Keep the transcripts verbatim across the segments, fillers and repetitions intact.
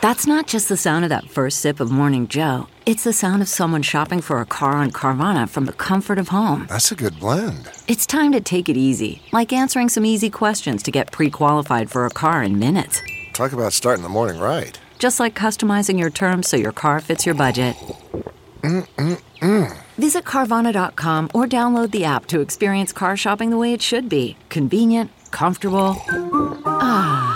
That's not just the sound of that first sip of Morning Joe. It's the sound of someone shopping for a car on Carvana from the comfort of home. That's a good blend. It's time to take it easy, like answering some easy questions to get pre-qualified for a car in minutes. Talk about starting the morning right. Just like customizing your terms so your car fits your budget. Mm-mm-mm. Visit Carvana dot com or download the app to experience car shopping the way it should be. Convenient, comfortable. Ah.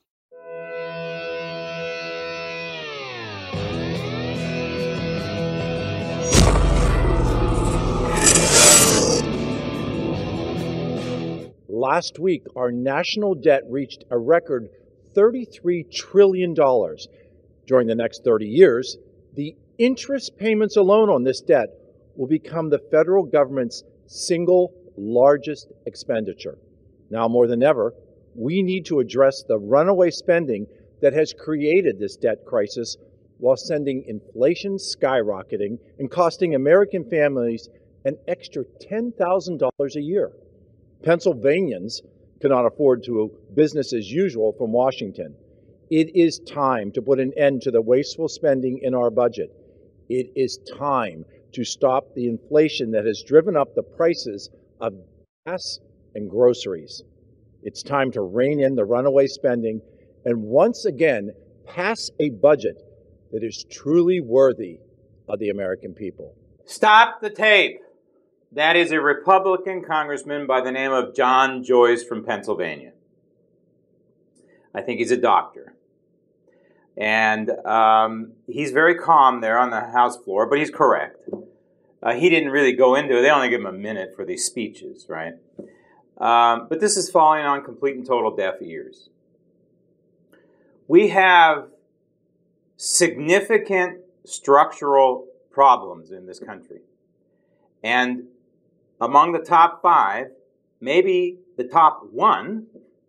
Last week, our national debt reached a record thirty-three trillion dollars. During the next thirty years, the interest payments alone on this debt will become the federal government's single largest expenditure. Now more than ever, we need to address the runaway spending that has created this debt crisis while sending inflation skyrocketing and costing American families an extra ten thousand dollars a year. Pennsylvanians cannot afford to business as usual from Washington. It is time to put an end to the wasteful spending in our budget. It is time to stop the inflation that has driven up the prices of gas and groceries. It's time to rein in the runaway spending and once again pass a budget that is truly worthy of the American people. Stop the tape. That is a Republican congressman by the name of John Joyce from Pennsylvania. I think he's a doctor. And um, he's very calm there on the House floor, but he's correct. Uh, he didn't really go into it. They only give him a minute for these speeches, right? Um, but this is falling on complete and total deaf ears. We have significant structural problems in this country. And among the top five, maybe the top one,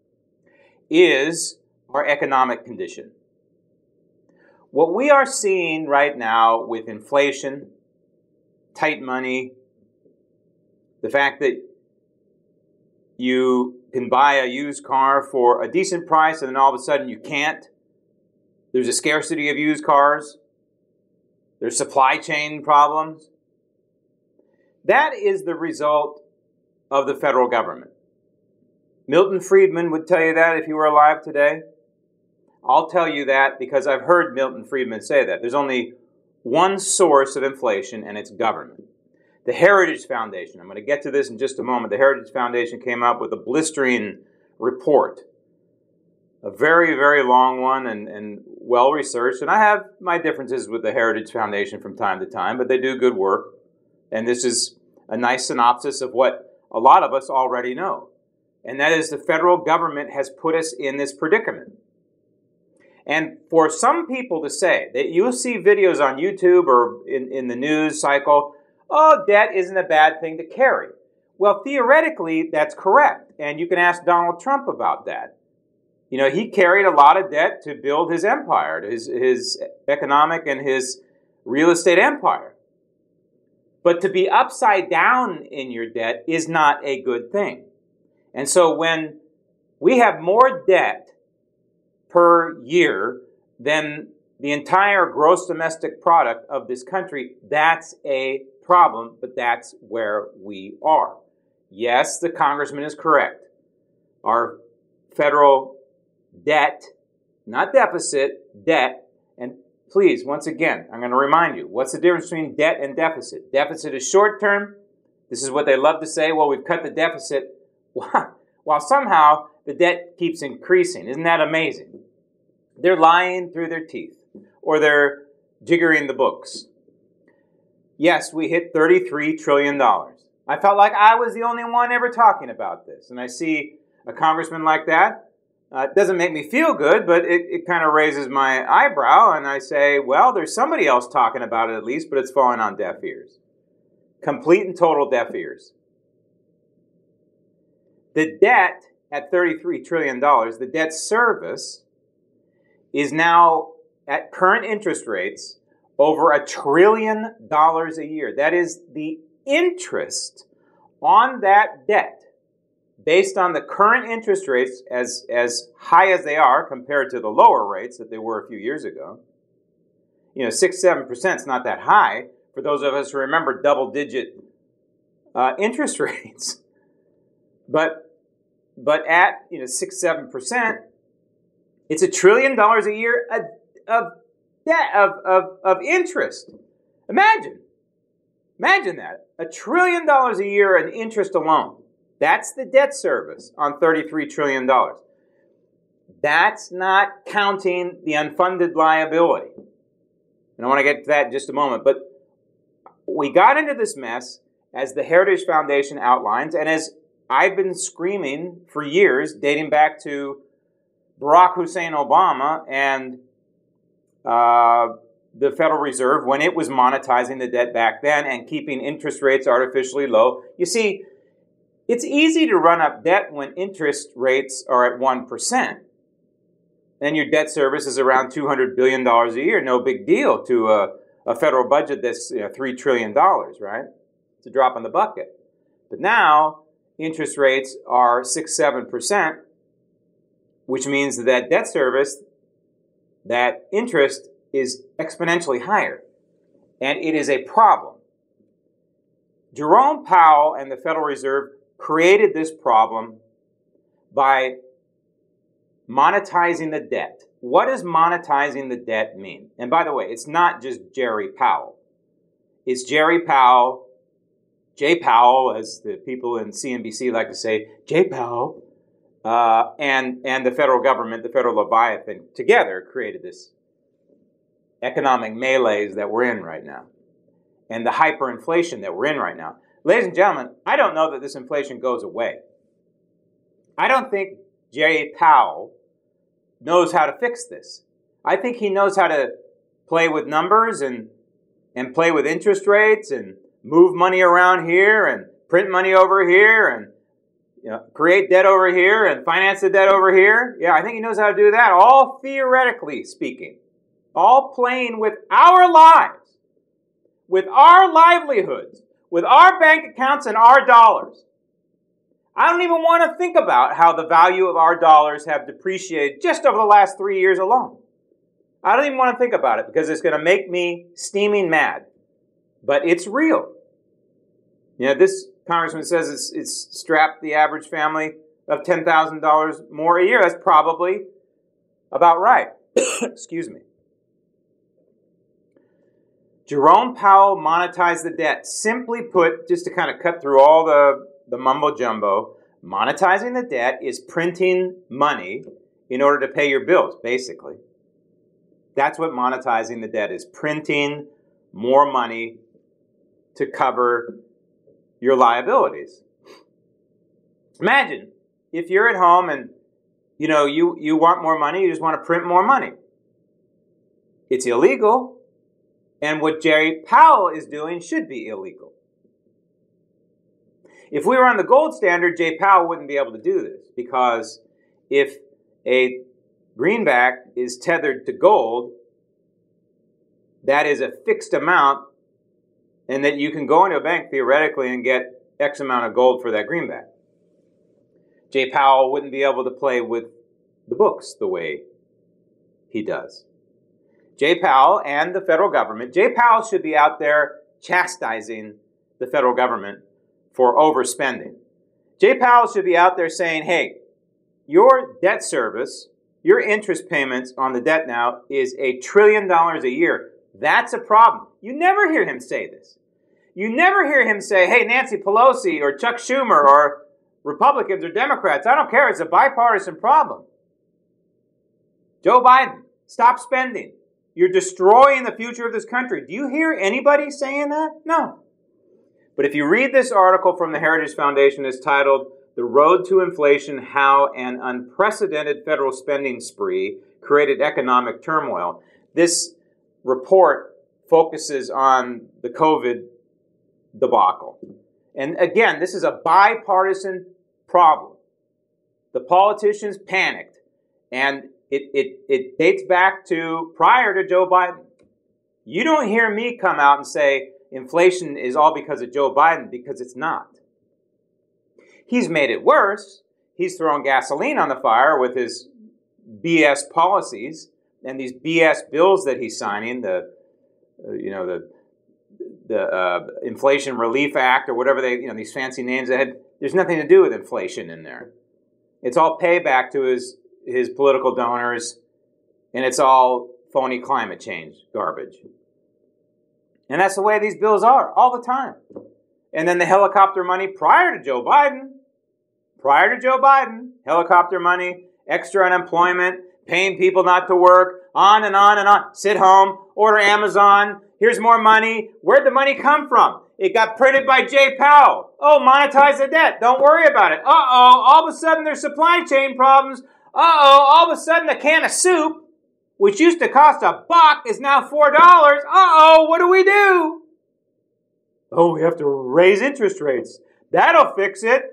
is our economic condition. What we are seeing right now with inflation, tight money, the fact that you can buy a used car for a decent price and then all of a sudden you can't. There's a scarcity of used cars. There's supply chain problems. That is the result of the federal government. Milton Friedman would tell you that if he were alive today. I'll tell you that because I've heard Milton Friedman say that. There's only one source of inflation, and it's government. The Heritage Foundation, I'm going to get to this in just a moment. The Heritage Foundation came out with a blistering report, a very, very long one and, and well-researched. And I have my differences with the Heritage Foundation from time to time, but they do good work. And this is a nice synopsis of what a lot of us already know. And that is the federal government has put us in this predicament. And for some people to say that you'll see videos on YouTube or in, in the news cycle, oh, debt isn't a bad thing to carry. Well, theoretically, that's correct. And you can ask Donald Trump about that. You know, he carried a lot of debt to build his empire, his, his economic and his real estate empire. But to be upside down in your debt is not a good thing. And so when we have more debt per year than the entire gross domestic product of this country, that's a problem, but that's where we are. Yes, the congressman is correct. Our federal debt, not deficit, debt, and please, once again, I'm going to remind you, what's the difference between debt and deficit? Deficit is short-term. This is what they love to say, well, we've cut the deficit, while somehow the debt keeps increasing. Isn't that amazing? They're lying through their teeth, or they're jiggering the books. Yes, we hit thirty-three trillion dollars. I felt like I was the only one ever talking about this. And I see a congressman like that. Uh, it doesn't make me feel good, but it, it kind of raises my eyebrow. And I say, well, there's somebody else talking about it at least, but it's falling on deaf ears. Complete and total deaf ears. The debt at thirty-three trillion dollars, the debt service, is now at current interest rates over a trillion dollars a year. That is the interest on that debt based on the current interest rates as, as high as they are compared to the lower rates that they were a few years ago, you know, six, seven percent is not that high for those of us who remember double-digit uh, interest rates. But but at, you know, six, seven percent, it's a trillion dollars a year of debt, of, of, of interest. Imagine. Imagine that. A trillion dollars a year in interest alone. That's the debt service on thirty-three trillion dollars. That's not counting the unfunded liability. And I want to get to that in just a moment. But we got into this mess, as the Heritage Foundation outlines, and as I've been screaming for years, dating back to Barack Hussein Obama and uh, the Federal Reserve when it was monetizing the debt back then and keeping interest rates artificially low. You see, it's easy to run up debt when interest rates are at one percent. Then your debt service is around two hundred billion dollars a year. No big deal to a, a federal budget that's, you know, three trillion dollars, right? It's a drop in the bucket. But now, interest rates are six, seven percent, which means that, that debt service, that interest is exponentially higher. And it is a problem. Jerome Powell and the Federal Reserve created this problem by monetizing the debt. What does monetizing the debt mean? And by the way, it's not just Jerry Powell. It's Jerry Powell, Jay Powell, as the people in C N B C like to say, Jay Powell, uh, and, and the federal government, the federal Leviathan, together created this economic malaise that we're in right now, and the hyperinflation that we're in right now. Ladies and gentlemen, I don't know that this inflation goes away. I don't think Jay Powell knows how to fix this. I think he knows how to play with numbers and, and play with interest rates and move money around here and print money over here and, you know, create debt over here and finance the debt over here. Yeah, I think he knows how to do that, all theoretically speaking. All playing with our lives, with our livelihoods, with our bank accounts and our dollars. I don't even want to think about how the value of our dollars have depreciated just over the last three years alone. I don't even want to think about it because it's going to make me steaming mad. But it's real. You know, this congressman says it's, it's strapped the average family of ten thousand dollars more a year. That's probably about right. Excuse me. Jerome Powell monetized the debt. Simply put, just to kind of cut through all the, the mumbo-jumbo, monetizing the debt is printing money in order to pay your bills, basically. That's what monetizing the debt is, printing more money to cover your liabilities. Imagine if you're at home and, you know, you, you want more money, you just want to print more money. It's illegal. And what Jerry Powell is doing should be illegal. If we were on the gold standard, Jay Powell wouldn't be able to do this, because if a greenback is tethered to gold, that is a fixed amount, and that you can go into a bank theoretically and get X amount of gold for that greenback. Jay Powell wouldn't be able to play with the books the way he does. Jay Powell and the federal government, Jay Powell should be out there chastising the federal government for overspending. Jay Powell should be out there saying, hey, your debt service, your interest payments on the debt now is a trillion dollars a year. That's a problem. You never hear him say this. You never hear him say, hey, Nancy Pelosi or Chuck Schumer or Republicans or Democrats, I don't care, it's a bipartisan problem. Joe Biden, stop spending. You're destroying the future of this country. Do you hear anybody saying that? No. But if you read this article from the Heritage Foundation, it's titled, The Road to Inflation, How an Unprecedented Federal Spending Spree Created Economic Turmoil. This report focuses on the COVID debacle. And again, this is a bipartisan problem. The politicians panicked, and It, it, it dates back to prior to Joe Biden. You don't hear me come out and say inflation is all because of Joe Biden, because it's not. He's made it worse. He's throwing gasoline on the fire with his B S policies and these B S bills that he's signing, the, uh, you know, the the uh, Inflation Relief Act or whatever they, you know, these fancy names that had, there's nothing to do with inflation in there. It's all payback to his, his political donors, and it's all phony climate change garbage. And that's the way these bills are all the time. And then the helicopter money prior to Joe Biden, prior to Joe Biden, helicopter money, extra unemployment, paying people not to work, on and on and on. Sit home, order Amazon, here's more money. Where'd the money come from? It got printed by Jay Powell. Oh, monetize the debt. Don't worry about it. Uh-oh, all of a sudden there's supply chain problems. Uh-oh, all of a sudden a can of soup, which used to cost a buck, is now four dollars. Uh-oh, what do we do? Oh, we have to raise interest rates. That'll fix it.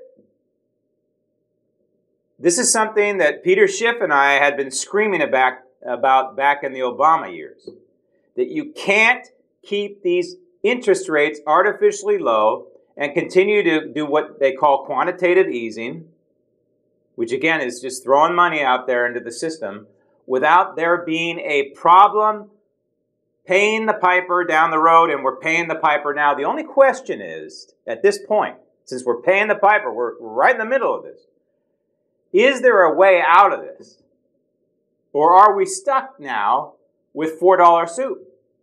This is something that Peter Schiff and I had been screaming about, about back in the Obama years. That you can't keep these interest rates artificially low and continue to do what they call quantitative easing, which again is just throwing money out there into the system without there being a problem paying the piper down the road, and we're paying the piper now. The only question is, at this point, since we're paying the piper, we're right in the middle of this, is there a way out of this? Or are we stuck now with four dollar soup?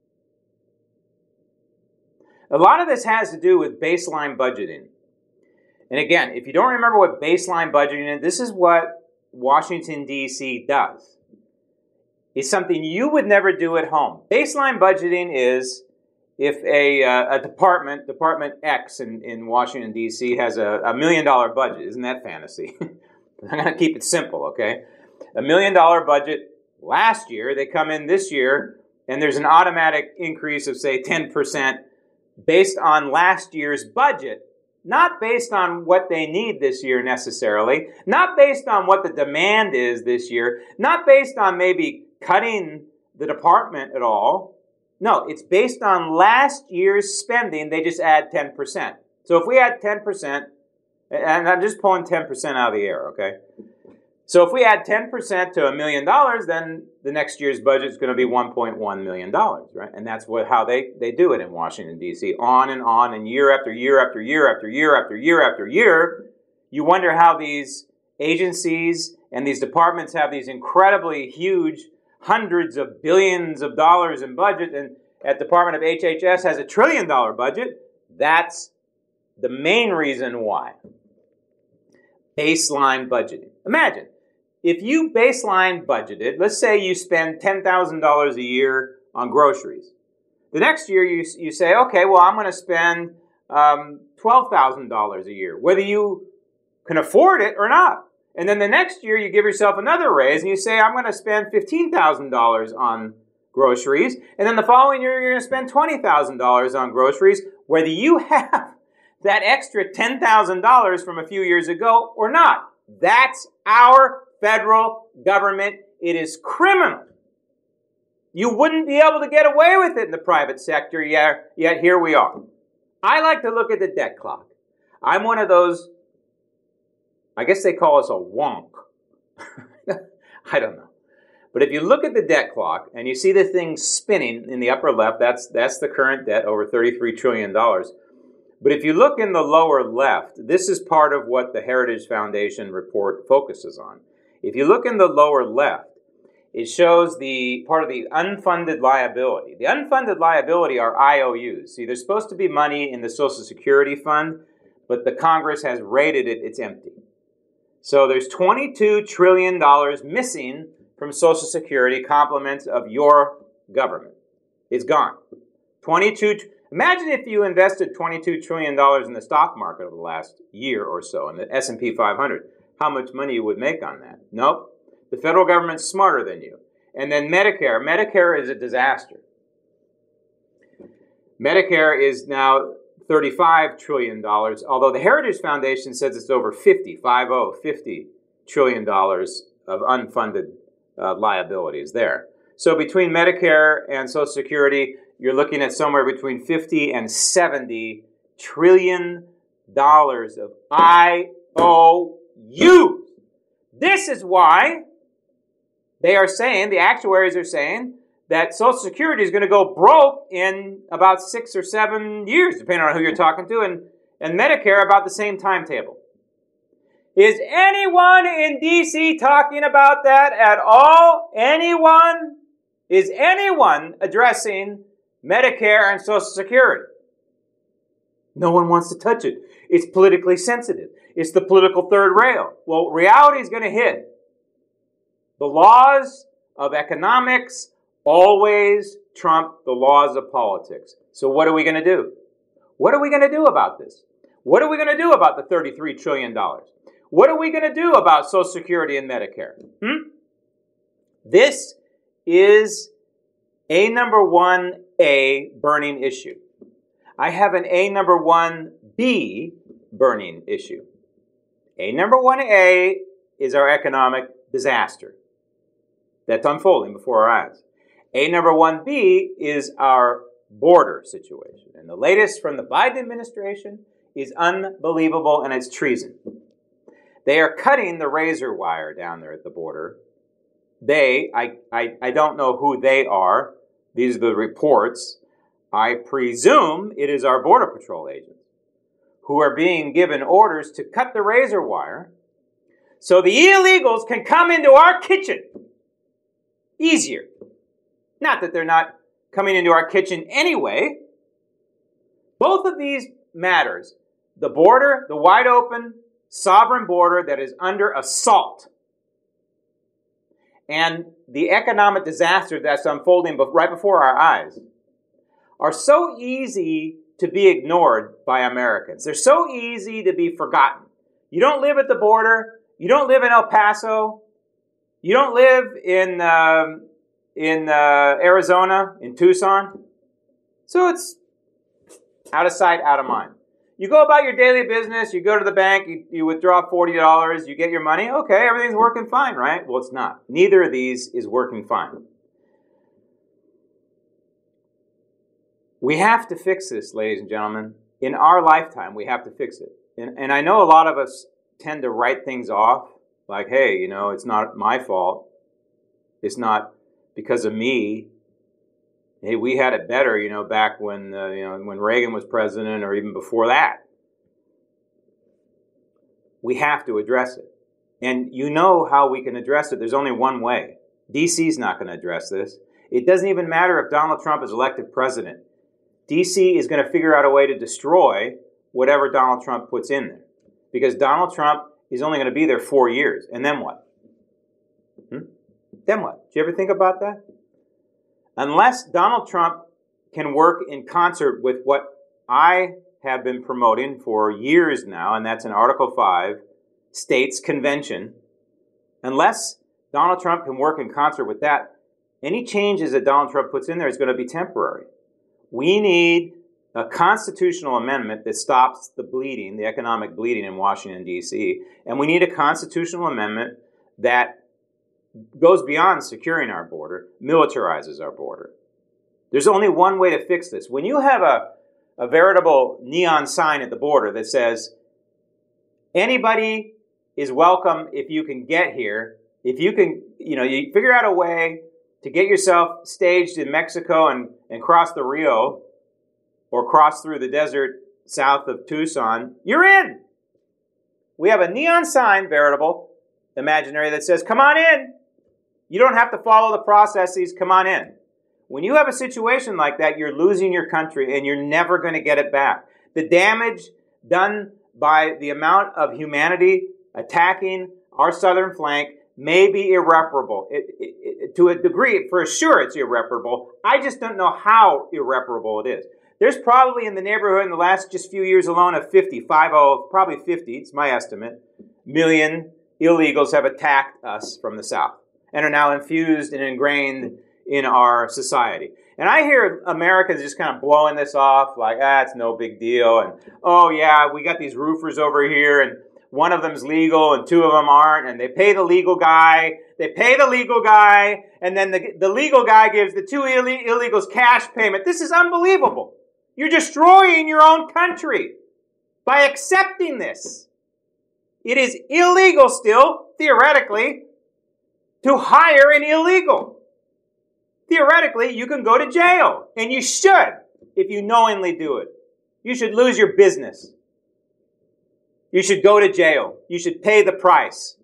A lot of this has to do with baseline budgeting. And again, if you don't remember what baseline budgeting is, this is what Washington, D C does. It's something you would never do at home. Baseline budgeting is if a, uh, a department, Department X in, in Washington, D C has a, a million dollar budget. Isn't that fantasy? I'm going to keep it simple, okay? A million dollar budget last year, they come in this year, and there's an automatic increase of, say, ten percent based on last year's budget, not based on what they need this year necessarily, not based on what the demand is this year, not based on maybe cutting the department at all. No, it's based on last year's spending. They just add ten percent. So if we add ten percent, and I'm just pulling ten percent out of the air, okay? So if we add ten percent to a million dollars, then the next year's budget is going to be one point one million dollars, right? And that's what how they, they do it in Washington, D C. On and on, and year after year after year after year after year after year, you wonder how these agencies and these departments have these incredibly huge hundreds of billions of dollars in budget, and at Department of H H S has a trillion dollar budget. That's the main reason why. Baseline budgeting. Imagine, if you baseline budgeted, let's say you spend ten thousand dollars a year on groceries. The next year you, you say, okay, well, I'm going to spend um, twelve thousand dollars a year, whether you can afford it or not. And then the next year you give yourself another raise and you say, I'm going to spend fifteen thousand dollars on groceries. And then the following year you're going to spend twenty thousand dollars on groceries, whether you have that extra ten thousand dollars from a few years ago or not. That's our federal government. It is criminal. You wouldn't be able to get away with it in the private sector, yet, yet here we are. I like to look at the debt clock. I'm one of those, I guess they call us a wonk. I don't know. But if you look at the debt clock and you see the thing spinning in the upper left, that's, that's the current debt, over thirty-three trillion dollars. But if you look in the lower left, this is part of what the Heritage Foundation report focuses on. If you look in the lower left, it shows the part of the unfunded liability. The unfunded liability are I O Us. See, there's supposed to be money in the Social Security fund, but the Congress has rated it, it's empty. So there's twenty-two trillion dollars missing from Social Security, compliments of your government. It's gone. twenty-two Imagine if you invested twenty-two trillion dollars in the stock market over the last year or so, in the S and P five hundred. How much money you would make on that? Nope. The federal government's smarter than you. And then Medicare. Medicare is a disaster. Medicare is now thirty-five trillion dollars, although the Heritage Foundation says it's over fifty, five oh, fifty trillion dollars of unfunded uh, liabilities there. So between Medicare and Social Security, you're looking at somewhere between fifty and seventy trillion dollars of I O Us. This is why they are saying, the actuaries are saying, that Social Security is going to go broke in about six or seven years, depending on who you're talking to, and, and Medicare about the same timetable. Is anyone in D C talking about that at all? Anyone? Is anyone addressing Medicare and Social Security? No one wants to touch it. It's politically sensitive. It's the political third rail. Well, reality is going to hit. The laws of economics always trump the laws of politics. So what are we going to do? What are we going to do about this? What are we going to do about the thirty-three trillion dollars? What are we going to do about Social Security and Medicare? Hmm? This is a number one A burning issue. I have an A number one B burning issue. A number one A is our economic disaster that's unfolding before our eyes. A number one B is our border situation. And the latest from the Biden administration is unbelievable, and it's treason. They are cutting the razor wire down there at the border. They, I, I, I don't know who they are. These are the reports. I presume it is our Border Patrol agents who are being given orders to cut the razor wire so the illegals can come into our kitchen easier. Not that they're not coming into our kitchen anyway. Both of these matters, the border, the wide open, sovereign border that is under assault, and the economic disaster that's unfolding right before our eyes, are so easy to be ignored by Americans. They're so easy to be forgotten. You don't live at the border. You don't live in El Paso. You don't live in um, in uh, Arizona, in Tucson. So it's out of sight, out of mind. You go about your daily business, you go to the bank, you, you withdraw forty dollars, you get your money. Okay, everything's working fine, right? Well, it's not. Neither of these is working fine. We have to fix this, ladies and gentlemen. In our lifetime, we have to fix it. And, and I know a lot of us tend to write things off, like, hey, you know, it's not my fault. It's not because of me. Hey, we had it better, you know, back when uh, you know when Reagan was president, or even before that. We have to address it, and you know how we can address it. There's only one way. D C's not going to address this. It doesn't even matter if Donald Trump is elected president. D C is going to figure out a way to destroy whatever Donald Trump puts in there, because Donald Trump is only going to be there four years, and then what? Hmm? Then what? Did you ever think about that? Unless Donald Trump can work in concert with what I have been promoting for years now, and that's in Article five, States Convention, unless Donald Trump can work in concert with that, any changes that Donald Trump puts in there is going to be temporary. We need a constitutional amendment that stops the bleeding, the economic bleeding in Washington, D C, and we need a constitutional amendment that goes beyond securing our border, militarizes our border. There's only one way to fix this. When you have a, a veritable neon sign at the border that says, anybody is welcome if you can get here, if you can, you know, you figure out a way to get yourself staged in Mexico and, and cross the Rio or cross through the desert south of Tucson, you're in. We have a neon sign, veritable, imaginary, that says, come on in. You don't have to follow the processes. Come on in. When you have a situation like that, you're losing your country and you're never going to get it back. The damage done by the amount of humanity attacking our southern flank may be irreparable. It, it, it, to a degree, for sure it's irreparable. I just don't know how irreparable it is. There's probably in the neighborhood in the last just few years alone of fifty, five oh, probably fifty, it's my estimate, million illegals have attacked us from the south and are now infused and ingrained in our society. And I hear Americans just kind of blowing this off like, ah, it's no big deal. And, oh, yeah, we got these roofers over here, and one of them's legal and two of them aren't, and they pay the legal guy. They pay the legal guy, and then the, the legal guy gives the two Ill- illegals cash payment. This is unbelievable. You're destroying your own country by accepting this. It is illegal still, theoretically, to hire an illegal. Theoretically, you can go to jail, and you should if you knowingly do it. You should lose your business. You should go to jail. You should pay the price.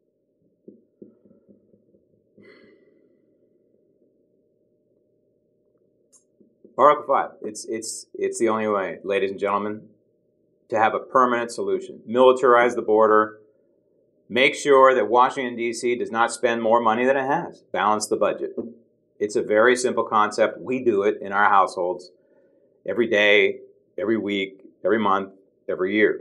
Article five. It's, it's, it's the only way, ladies and gentlemen, to have a permanent solution. Militarize the border. Make sure that Washington, D C does not spend more money than it has. Balance the budget. It's a very simple concept. We do it in our households every day, every week, every month, every year.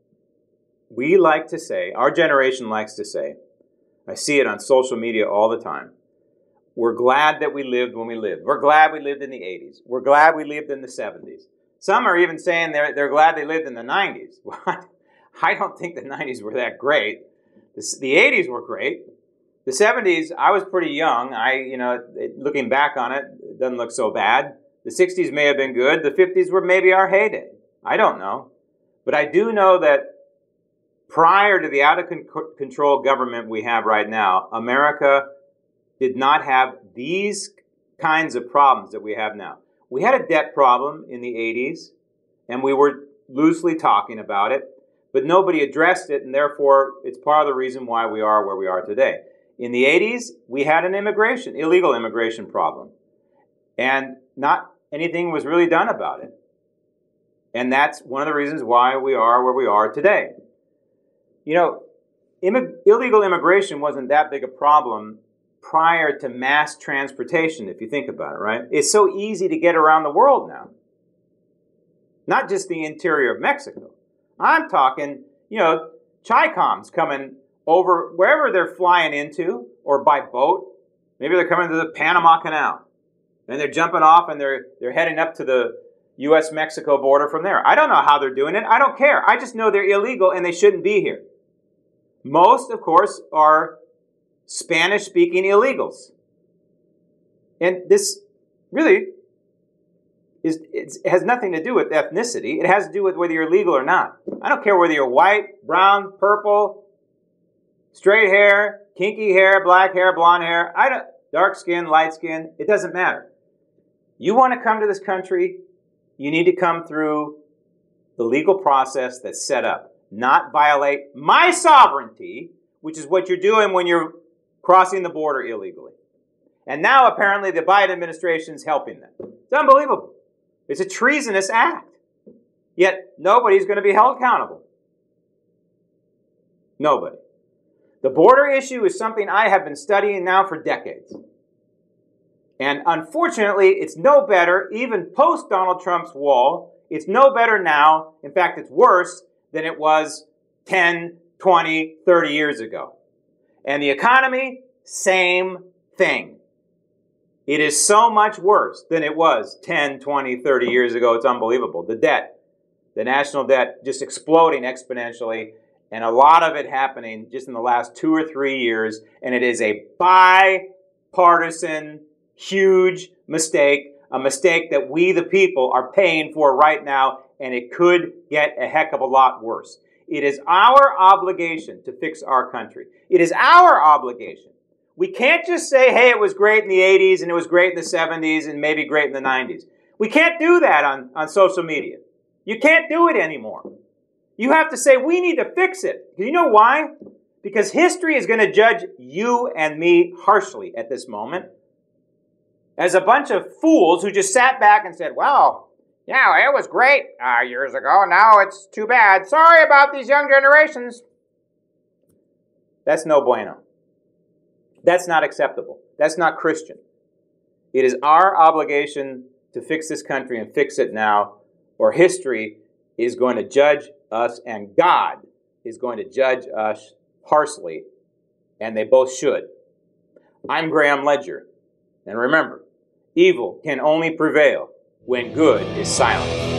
We like to say, our generation likes to say, I see it on social media all the time, we're glad that we lived when we lived. We're glad we lived in the eighties. We're glad we lived in the seventies. Some are even saying they're, they're glad they lived in the nineties. I don't think the nineties were that great. The, the eighties were great. The seventies, I was pretty young. I, you know, it, looking back on it, it doesn't look so bad. The sixties may have been good. The fifties were maybe our heyday. I don't know. But I do know that prior to the out-of-control government we have right now, America did not have these kinds of problems that we have now. We had a debt problem in the eighties, and we were loosely talking about it, but nobody addressed it, and therefore it's part of the reason why we are where we are today. In the eighties, we had an immigration, illegal immigration problem, and not anything was really done about it. And that's one of the reasons why we are where we are today. You know, immig- illegal immigration wasn't that big a problem prior to mass transportation, if you think about it, right? It's so easy to get around the world now. Not just the interior of Mexico. I'm talking, you know, Chi-Coms coming over wherever they're flying into or by boat. Maybe they're coming to the Panama Canal. And they're jumping off and they're they're heading up to the U S Mexico border from there. I don't know how they're doing it. I don't care. I just know they're illegal and they shouldn't be here. Most, of course, are Spanish-speaking illegals. And this really is it has nothing to do with ethnicity. It has to do with whether you're legal or not. I don't care whether you're white, brown, purple, straight hair, kinky hair, black hair, blonde hair, I don't, dark skin, light skin. It doesn't matter. You want to come to this country, you need to come through the legal process that's set up. Not violate my sovereignty, which is what you're doing when you're crossing the border illegally. And now apparently the Biden administration is helping them. It's unbelievable. It's a treasonous act. Yet nobody's going to be held accountable. Nobody. The border issue is something I have been studying now for decades. And unfortunately, it's no better, even post Donald Trump's wall, it's no better now, in fact, it's worse than it was ten, twenty, thirty years ago. And the economy, same thing. It is so much worse than it was ten, twenty, thirty years ago. It's unbelievable. The debt, the national debt, just exploding exponentially, and a lot of it happening just in the last two or three years, and it is a bipartisan, huge mistake, a mistake that we, the people, are paying for right now, and it could get a heck of a lot worse. It is our obligation to fix our country. It is our obligation. We can't just say, hey, it was great in the eighties, and it was great in the seventies, and maybe great in the nineties. We can't do that on, on social media. You can't do it anymore. You have to say, we need to fix it. You know why? Because history is going to judge you and me harshly at this moment as a bunch of fools who just sat back and said, well, yeah, it was great uh, years ago. Now it's too bad. Sorry about these young generations. That's no bueno. That's not acceptable. That's not Christian. It is our obligation to fix this country and fix it now, or history is going to judge us and God is going to judge us harshly, and they both should. I'm Graham Ledger, and remember, evil can only prevail when good is silent.